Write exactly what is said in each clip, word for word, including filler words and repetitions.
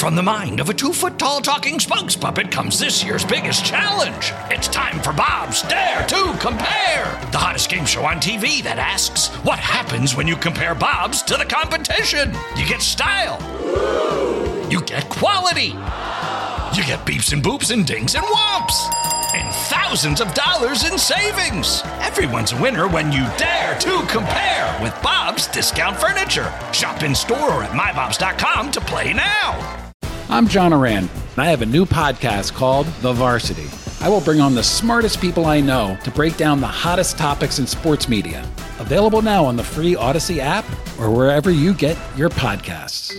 From the mind of a two-foot-tall talking spokes puppet comes this year's biggest challenge. It's time for Bob's Dare to Compare, the hottest game show on T V that asks, what happens when you compare Bobs to the competition? You get style. You get quality. You get beeps and boops and dings and whomps. And thousands of dollars in savings. Everyone's a winner when you dare to compare with Bob's Discount Furniture. Shop in store or at my bobs dot com to play now. I'm John Oran, and I have a new podcast called The Varsity. I will bring on the smartest people I know to break down the hottest topics in sports media. Available now on the free Odyssey app or wherever you get your podcasts.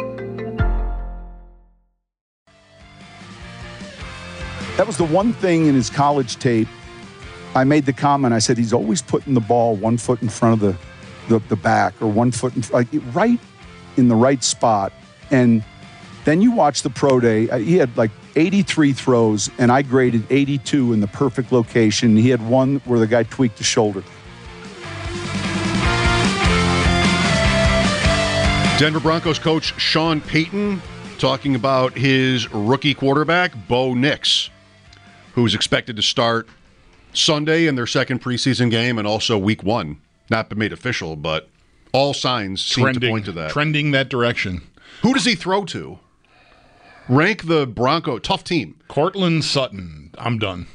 That was the one thing in his college tape. I made the comment, I said, he's always putting the ball one foot in front of the, the, the back or one foot in, like, right in the right spot. And then you watch the pro day. He had like eighty-three throws, and I graded eighty-two in the perfect location. He had one where the guy tweaked his shoulder. Denver Broncos coach Sean Payton talking about his rookie quarterback, Bo Nix, who's expected to start Sunday in their second preseason game and also week one. Not been made official, but all signs seem trending, to point to that. Trending that direction. Who does he throw to? Rank the Bronco. Tough team. Cortland Sutton. I'm done.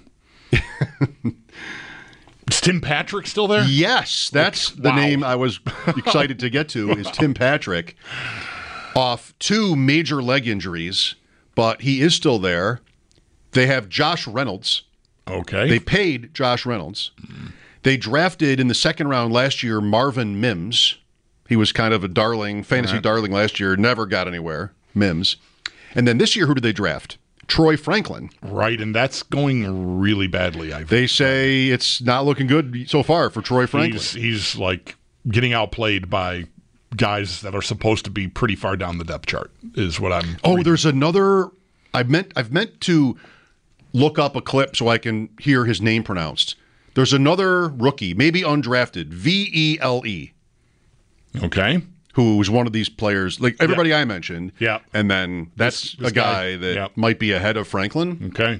Is Tim Patrick still there? Yes, that's Like, the wow. name I was excited to get to, is Tim Patrick. Off two major leg injuries, but he is still there. They have Josh Reynolds. Okay. They paid Josh Reynolds. Mm. They drafted in the second round last year Marvin Mims. He was kind of a darling, fantasy right. darling last year, never got anywhere. Mims. And then this year, who did they draft? Troy Franklin. Right, and that's going really badly. I They say it's not looking good so far for Troy Franklin. He's, he's like getting outplayed by guys that are supposed to be pretty far down the depth chart, is what I'm Oh, reading. there's another. I meant I've meant to look up a clip so I can hear his name pronounced. There's another rookie, maybe undrafted, V E L E. Okay. Who was one of these players, like everybody yeah. I mentioned. Yeah. And then that's This- this a guy, guy. that Yeah. might be ahead of Franklin. Okay.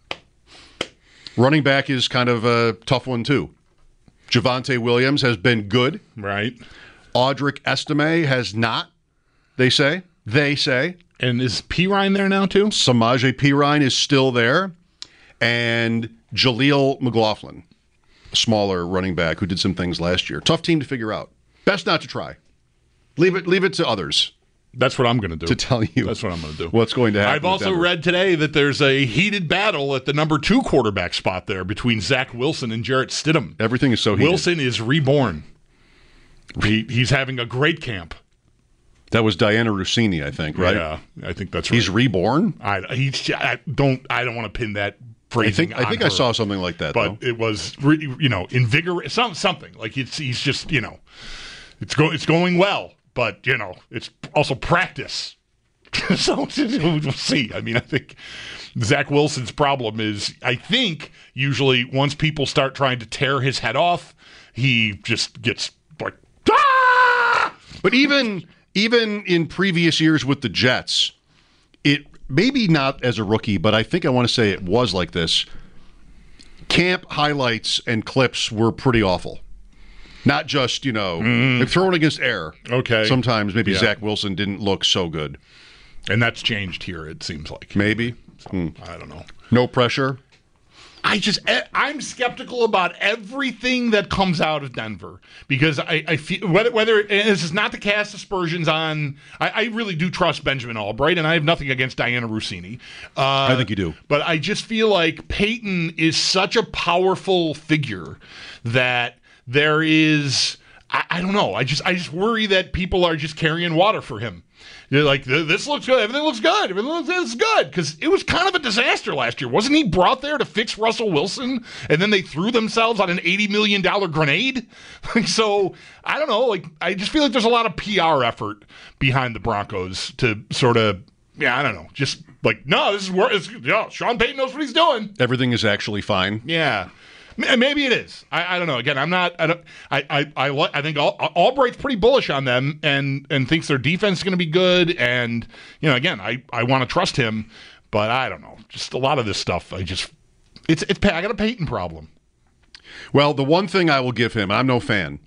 Running back is kind of a tough one, too. Javonte Williams has been good. Right. Audric Estime has not, they say. They say. And is P. Ryan there now, too? Samaje Perine is still there. And Jaleel McLaughlin, a smaller running back who did some things last year. Tough team to figure out. Best not to try. Leave it leave it to others. That's what I'm going to do. To tell you. That's what I'm going to do. What's going to happen. I've also read today that there's a heated battle at the number two quarterback spot there between Zach Wilson and Jarrett Stidham. Everything is so heated. Wilson is reborn. He, he's having a great camp. That was Diana Rossini, I think, right? Yeah, I think that's right. He's reborn? I, he's, I don't I don't want to pin that phrasing I think I think on I her, saw something like that, but though. it was re, you know invigorate some something like it's he's just you know it's go it's going well, but you know it's also practice. So we'll see. I mean, I think Zach Wilson's problem is I think usually once people start trying to tear his head off, he just gets like ah! But even even in previous years with the Jets, it maybe not as a rookie, but I think I want to say it was like this. Camp highlights and clips were pretty awful. Not just, you know, mm. like throwing against air. Okay. Sometimes maybe Yeah. Zach Wilson didn't look so good. And that's changed here, it seems like. Maybe. So, Hmm. I don't know. No pressure. I just, I'm skeptical about everything that comes out of Denver because I, I feel, whether, whether, and this is not to cast aspersions on, I, I really do trust Benjamin Albright, and I have nothing against Diana Rossini. Uh, I think you do. But I just feel like Peyton is such a powerful figure that there is, I, I don't know, I just, I just worry that people are just carrying water for him. You're like, this looks good. Everything looks good. Everything looks this is good. Because it was kind of a disaster last year. Wasn't he brought there to fix Russell Wilson? And then they threw themselves on an eighty million dollars grenade? So, I don't know. Like, I just feel like there's a lot of P R effort behind the Broncos to sort of, yeah, I don't know. Just like, no, this is where, it's, yeah, Sean Payton knows what he's doing. Everything is actually fine. Yeah. Maybe it is. I, I don't know. Again, I'm not. I don't. I I I, li- I think Al- Albright's pretty bullish on them, and and thinks their defense is going to be good. And you know, again, I, I want to trust him, but I don't know. Just a lot of this stuff. I just it's it's. I got a Peyton problem. Well, the one thing I will give him, and I'm no fan.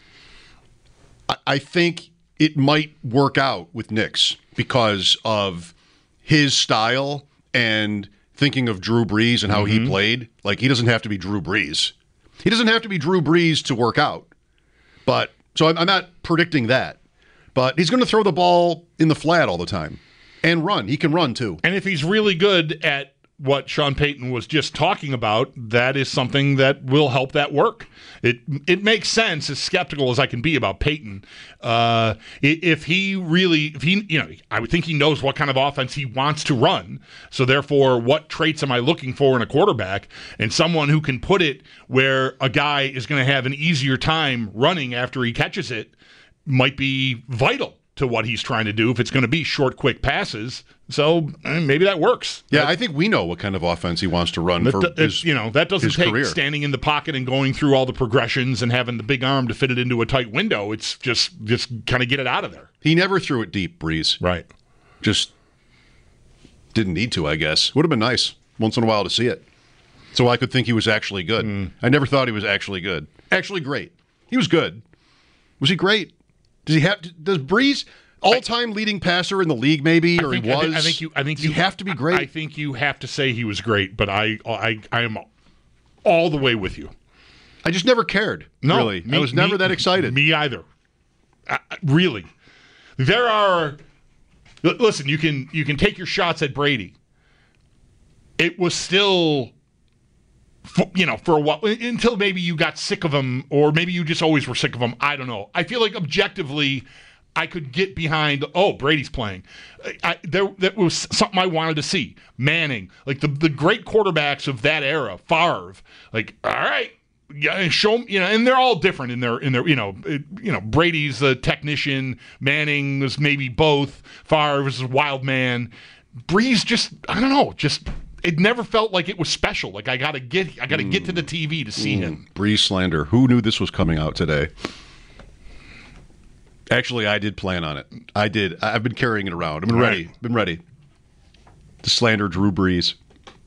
I, I think it might work out with Nix because of his style and thinking of Drew Brees and how mm-hmm. he played. Like, he doesn't have to be Drew Brees. He doesn't have to be Drew Brees to work out. But so I'm, I'm not predicting that. But he's going to throw the ball in the flat all the time and run. He can run too. And if he's really good at what Sean Payton was just talking about, that is something that will help that work. It it makes sense, as skeptical as I can be about Payton. Uh, if he really, if he, you know, I would think he knows what kind of offense he wants to run. So therefore, what traits am I looking for in a quarterback? And someone who can put it where a guy is going to have an easier time running after he catches it might be vital to what he's trying to do if it's going to be short, quick passes. So eh, maybe that works. Yeah, that, I think we know what kind of offense he wants to run that, for that, his you know, that doesn't take career. Standing in the pocket and going through all the progressions and having the big arm to fit it into a tight window. It's just just kind of get it out of there. He never threw it deep, Brees. Right. Just didn't need to, I guess. Would have been nice once in a while to see it. So I could think he was actually good. Mm. I never thought he was actually good. Actually great. He was good. Was he great? Does he have? Does Brees all-time leading passer in the league, maybe, or think, he was? I think, I think you. I think Does you he have to be great. I, I think you have to say he was great, but I, I, I am all the way with you. I just never cared. No, really, me, I was never me, that excited. Me either. I, really, there are. Listen, you can you can take your shots at Brady. It was still. For, you know, for a while, until maybe you got sick of him, or maybe you just always were sick of him. I don't know. I feel like objectively, I could get behind, oh, Brady's playing. I, there, that was something I wanted to see. Manning, like the, the great quarterbacks of that era, Favre, like, all right, yeah, show me, you know, and they're all different in their, in their, you know, it, you know, Brady's the technician, Manning was maybe both, Favre was a wild man. Brees just, I don't know, just... It never felt like it was special. Like I gotta get, I gotta mm. get to the T V to see mm. him. Brees slander. Who knew this was coming out today? Actually, I did plan on it. I did. I've been carrying it around. I've been right. ready. Been ready to slander Drew Brees.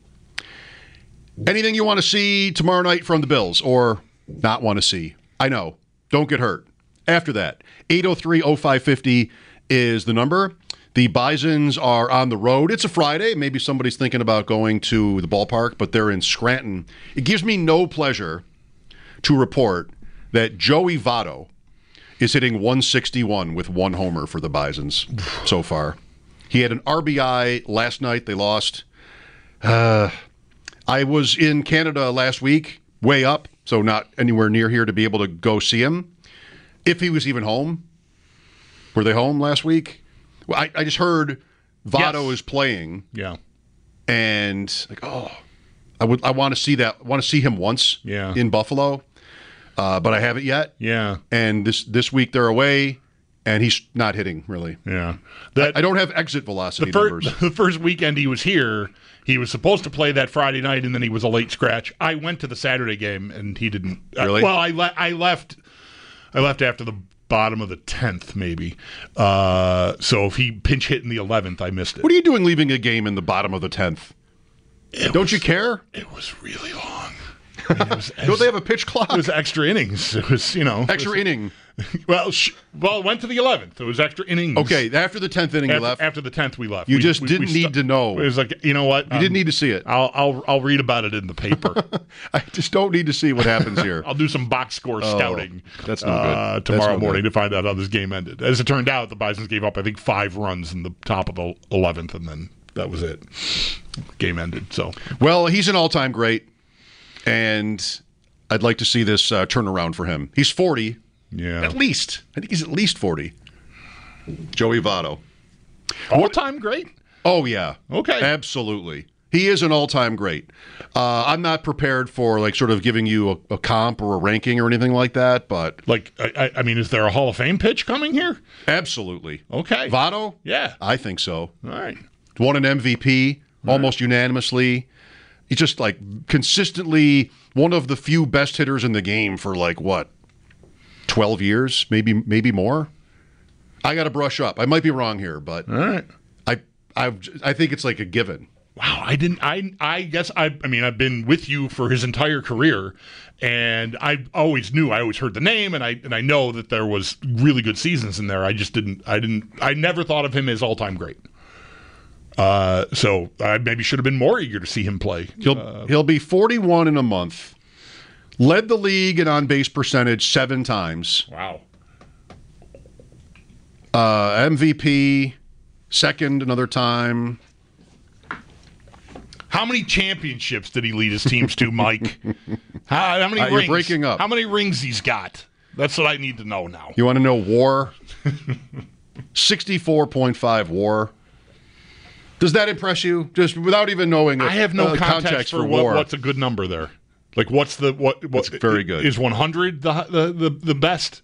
Anything you want to see tomorrow night from the Bills, or not want to see? I know. Don't get hurt. After that, eight oh three oh five fifty is the number. The Bisons are on the road. It's a Friday. Maybe somebody's thinking about going to the ballpark, but they're in Scranton. It gives me no pleasure to report that Joey Votto is hitting one sixty-one with one homer for the Bisons so far. He had an R B I last night. They lost. Uh, I was in Canada last week, way up, so not anywhere near here to be able to go see him. If he was even home. Were they home last week? Well, I, I just heard Votto yes. is playing. Yeah. And like, oh, I would I want to see that. I want to see him once yeah. in Buffalo. Uh, but I haven't yet. Yeah. And this this week they're away, and he's not hitting, really. Yeah. That, I, I don't have exit velocity the fir- numbers. The first weekend he was here, he was supposed to play that Friday night, and then he was a late scratch. I went to the Saturday game, and he didn't. Really? Uh, well, I, le- I left I left after the bottom of the tenth, maybe. Uh, so if he pinch hit in the eleventh, I missed it. What are you doing leaving a game in the bottom of the tenth? It Don't was, you care? It was really long. I mean, it was, Don't was, they have a pitch clock? It was extra innings. It was, you know. Extra was, inning. Well, sh- well, it went to the eleventh. It was extra innings. Okay, after the tenth inning after, you left? After the tenth we left. You we, just we, didn't we need st- to know. It was like, you know what? You um, didn't need to see it. I'll, I'll I'll read about it in the paper. I just don't need to see what happens here. I'll do some box score oh, scouting that's no uh, good. tomorrow that's no morning good. to find out how this game ended. As it turned out, the Bisons gave up, I think, five runs in the top of the eleventh, and then that was it. Game ended. So, well, he's an all-time great, and I'd like to see this uh, turnaround for him. He's forty. Yeah. At least. I think he's at least forty. Joey Votto. All-time great? Oh, yeah. Okay. Absolutely. He is an all-time great. Uh, I'm not prepared for, like, sort of giving you a, a comp or a ranking or anything like that, but... Like, I, I mean, is there a Hall of Fame pitch coming here? Absolutely. Okay. Votto? Yeah. I think so. All right. Won an M V P all almost right. unanimously. he's just like consistently one of the few best hitters in the game for like what, twelve years, maybe maybe more. I got to brush up. I might be wrong here, but all right. I I I think it's like a given. Wow, I didn't. I I guess I. I mean, I've been with you for his entire career, and I always knew. I always heard the name, and I and I know that there was really good seasons in there. I just didn't. I didn't. I never thought of him as all time great. Uh, so I maybe should have been more eager to see him play. He'll uh, he'll be forty-one in a month. Led the league in on base percentage seven times. Wow. Uh, M V P, second another time. How many championships did he lead his teams to, Mike? how, how many Uh, rings? you're breaking up. How many rings he's got? That's what I need to know now. You want to know WAR? sixty-four point five WAR. Does that impress you? Just without even knowing. I have no uh, context, context for, for what, WAR. what's a good number there. Like, what's the what? what That's very good. Is one hundred the, the the the best?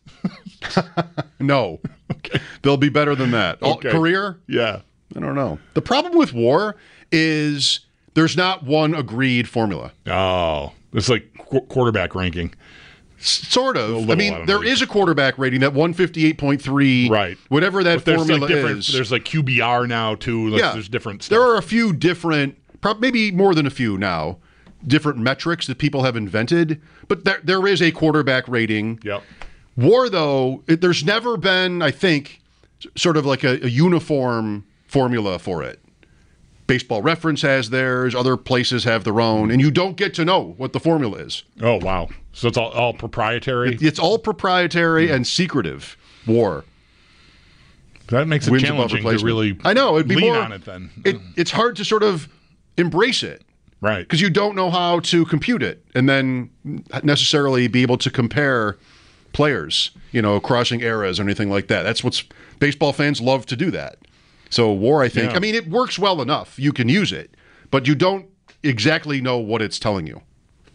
No. Okay. They'll be better than that. All- Okay. Career? Yeah. I don't know. The problem with WAR is there's not one agreed formula. Oh, it's like qu- quarterback ranking. Sort of. little, I I mean, don't there know. is a quarterback rating, that one fifty-eight point three. Right. Whatever that But there's formula like different. is. There's like Q B R now too. Like, yeah. There's different stuff. There are a few different, prob- maybe more than a few now, different metrics that people have invented. But there there is a quarterback rating. Yep. WAR, though, it, there's never been, I think, s- sort of like a, a uniform formula for it. Baseball Reference has theirs, other places have their own, and you don't get to know what the formula is. Oh wow. So it's all, all proprietary. It's all proprietary and secretive. WAR. That makes it Wins above challenging to replacement. really. I know, it'd be lean more- on it then. It, it's hard to sort of embrace it. Right. Because you don't know how to compute it and then necessarily be able to compare players, you know, crossing eras or anything like that. That's what's baseball fans love to do that. So WAR, I think, Yeah. I mean, it works well enough. You can use it, but you don't exactly know what it's telling you.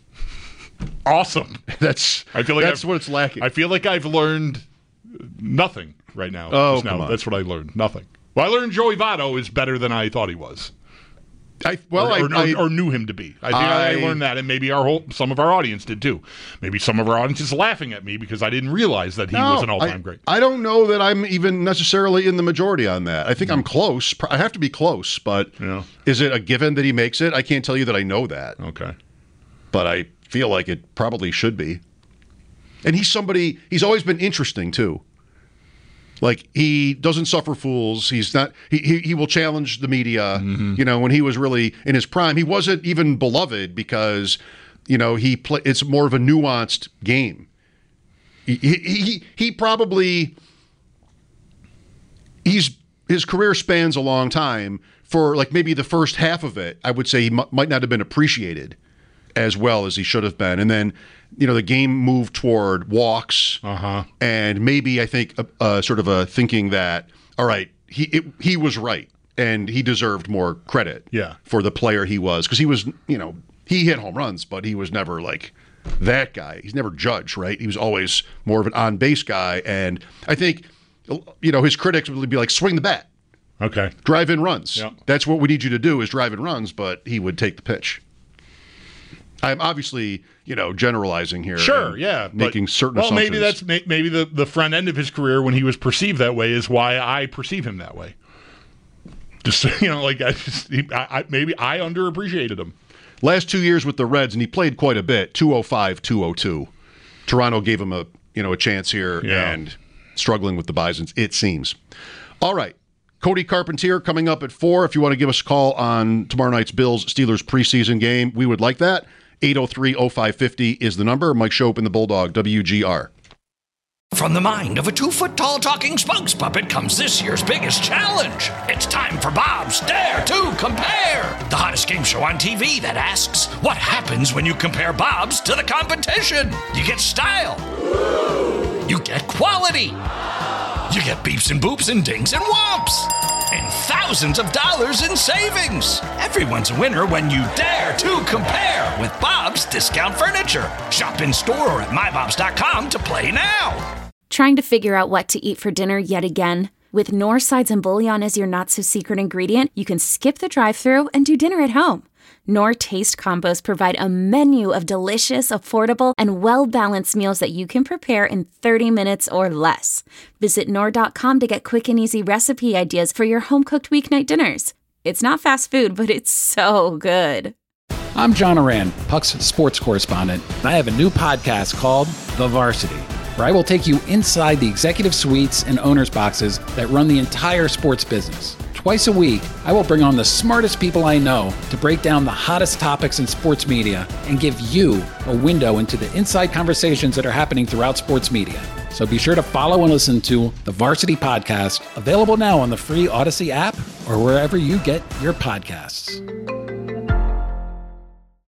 Awesome. That's I feel like that's I've- what it's lacking. I feel like I've learned nothing right now. Oh, Just now. come on. That's what I learned. Nothing. Well, I learned Joey Votto is better than I thought he was. I, well, or, I, or, I, or knew him to be. I think I, I- learned that, and maybe our whole some of our audience did too. Maybe some of our audience is laughing at me because I didn't realize that he no, was an all-time I, great. I don't know that I'm even necessarily in the majority on that. I think I'm close. I have to be close, but Yeah. is it a given that he makes it? I can't tell you that I know that. Okay. But I feel like it probably should be. And he's somebody, he's always been interesting too. Like, he doesn't suffer fools. He's not, he he, he will challenge the media. Mm-hmm. You know, when he was really in his prime, he wasn't even beloved because, you know, he play, it's more of a nuanced game. He, he, he, he probably, he's, his career spans a long time. For like maybe the first half of it, I would say he m- might not have been appreciated as well as he should have been. And then, you know, the game moved toward walks, Uh-huh. and maybe I think uh, uh, sort of a thinking that, all right, he it, he was right and he deserved more credit Yeah. for the player he was, because he was, you know, he hit home runs, but he was never like that guy. He's never Judge, right? He was always more of an on base guy, and I think, you know, his critics would be like, swing the bat, Okay. drive in runs. Yeah. That's what we need you to do, is drive in runs, but he would take the pitch. I'm obviously, you know, generalizing here. Sure, and yeah. but- Making certain well, assumptions. maybe that's may- maybe the, the front end of his career when he was perceived that way is why I perceive him that way. Just, you know, like I just, he, I, I, maybe I underappreciated him. Last two years with the Reds, and he played quite a bit, two oh five, two oh two. Toronto gave him a, you know, a chance here, Yeah. and struggling with the Bisons, it seems. All right. Cody Carpentier coming up at four. If you want to give us a call on tomorrow night's Bills-Steelers preseason game, we would like that. eight oh three oh five five oh is the number. Mike Shope and the Bulldog, W G R. From the mind of a two-foot-tall talking spokes puppet comes this year's biggest challenge. It's time for Bob's Dare to Compare, the hottest game show on T V that asks, what happens when you compare Bob's to the competition? You get style. You get quality. You get beeps and boops and dings and whomps. And thousands of dollars in savings. Everyone's a winner when you dare to compare with Bob's Discount Furniture. Shop in store or at my bobs dot com to play now. Trying to figure out what to eat for dinner yet again? With Knorr sides and bouillon as your not-so-secret ingredient, you can skip the drive-thru and do dinner at home. Knorr Taste Combos provide a menu of delicious, affordable, and well-balanced meals that you can prepare in thirty minutes or less. Visit Knorr dot com to get quick and easy recipe ideas for your home-cooked weeknight dinners. It's not fast food, but it's so good. I'm John Oran, Puck's sports correspondent, and I have a new podcast called The Varsity, where I will take you inside the executive suites and owners' boxes that run the entire sports business. Twice a week, I will bring on the smartest people I know to break down the hottest topics in sports media and give you a window into the inside conversations that are happening throughout sports media. So be sure to follow and listen to The Varsity Podcast, available now on the free Odyssey app or wherever you get your podcasts.